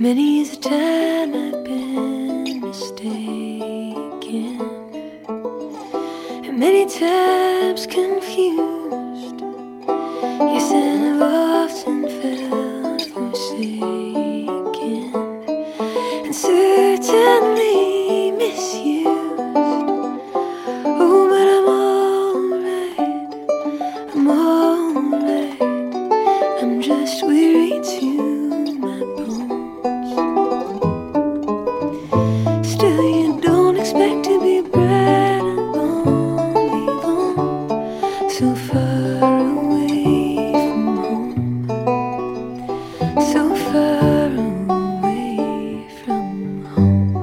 Many's the time I've been mistaken, and many times confused. Yes, and I've often felt forsaken, and certainly misused. Oh, but I'm alright, I'm alright. I'm just weary to my bones. Still, you don't expect to be bright and bon vivant, so far away from home, so far away from home.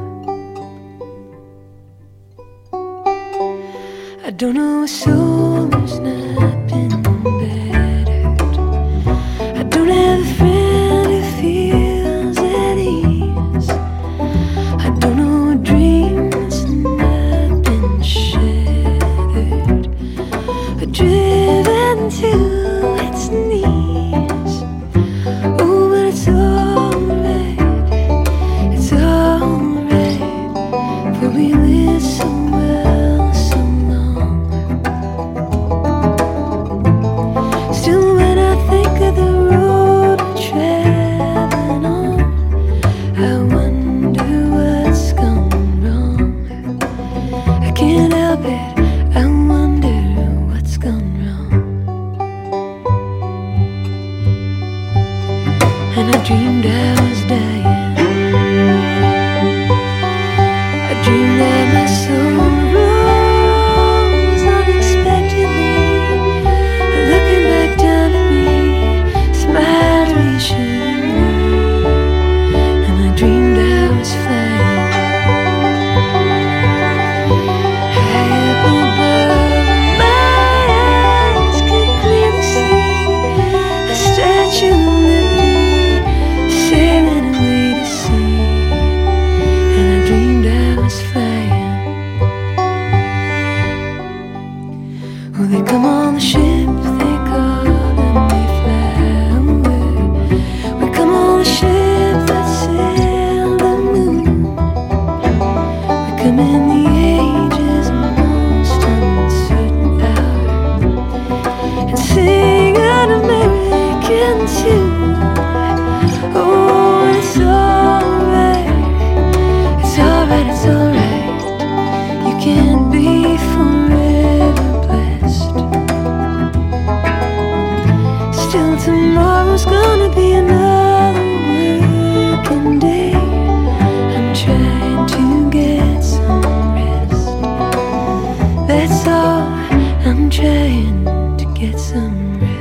I don't know a soul who's not been battered. I don't have a friend who feels at ease. I don't know a dream that's not been shattered, or driven to its knees. Oh, but it's alright, for we live so well so long. Still, when I think of the road we're traveling on, I wonder what's gone wrong. I can't help it, I wonder what's gone wrong. And I dreamed I was dying. I dreamed that my soul rose unexpectedly, looking back down at me, smiled reassuringly. And I dreamed I was flying high up above. My eyes could clearly see a Statue of Liberty sailing away to sea. And I dreamed I was flying. Oh, they come on the ship, they call and they fly away. We come on the ship that sailed the moon. We come in the ages most uncertain hour, and sing an American tune. Oh, and it's alright, it's alright, it's alright. You can't be forever blessed. Still, tomorrow's gonna be another working day. I'm trying to get some rest. That's all, I'm trying to get some rest.